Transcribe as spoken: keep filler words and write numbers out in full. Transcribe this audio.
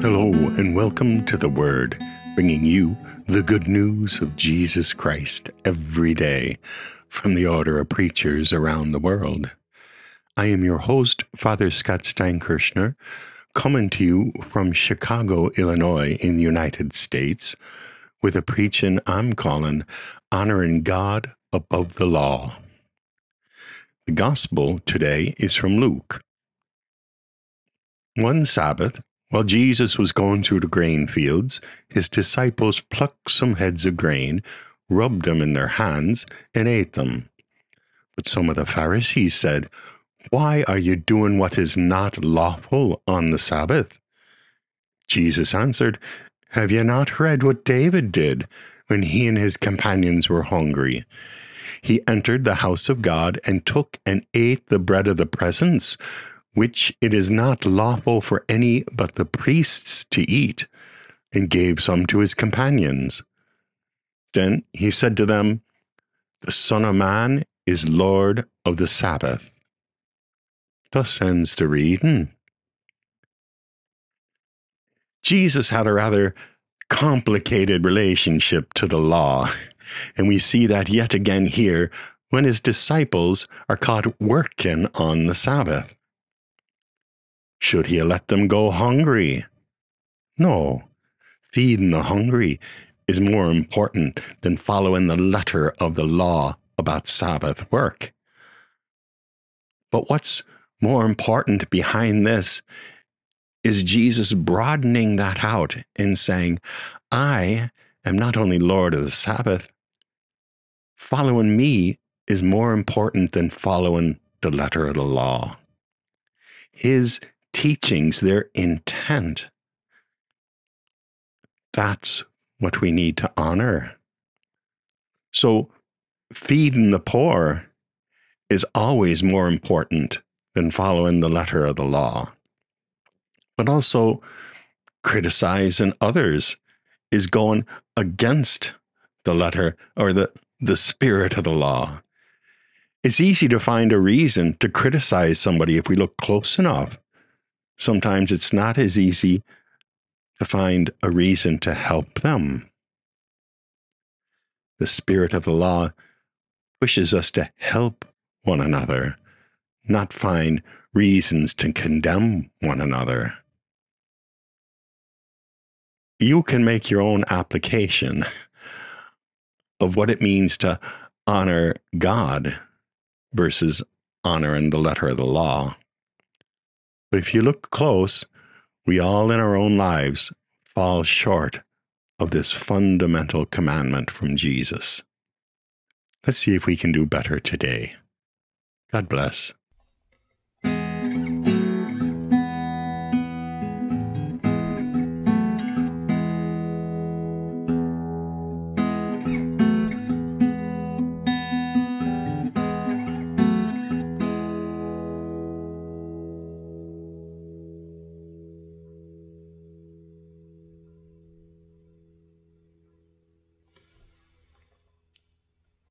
Hello and welcome to The Word, bringing you the good news of Jesus Christ every day from the order of preachers around the world. I am your host, Father Scott Steinkirchner, coming to you from Chicago, Illinois in the United States with a preaching I'm calling Honoring God Above the Law. The Gospel today is from Luke. One Sabbath, while Jesus was going through the grain fields, his disciples plucked some heads of grain, rubbed them in their hands, and ate them. But some of the Pharisees said, "Why are you doing what is not lawful on the Sabbath?" Jesus answered, "Have you not read what David did when he and his companions were hungry? He entered the house of God and took and ate the bread of the presence, which it is not lawful for any but the priests to eat, and gave some to his companions. Then he said to them, 'The Son of Man is Lord of the Sabbath.'" Thus ends the reading. Jesus had a rather complicated relationship to the law, and we see that yet again here when his disciples are caught working on the Sabbath. Should he have let them go hungry? No. Feeding the hungry is more important than following the letter of the law about Sabbath work. But what's more important behind this is Jesus broadening that out and saying, I am not only Lord of the Sabbath, following me is more important than following the letter of the law. His teachings, their intent, that's what we need to honor. So feeding the poor is always more important than following the letter of the law. But also criticizing others is going against the letter or the, the spirit of the law. It's easy to find a reason to criticize somebody if we look close enough. Sometimes it's not as easy to find a reason to help them. The spirit of the law pushes us to help one another, not find reasons to condemn one another. You can make your own application of what it means to honor God versus honoring the letter of the law. But if you look close, we all in our own lives fall short of this fundamental commandment from Jesus. Let's see if we can do better today. God bless.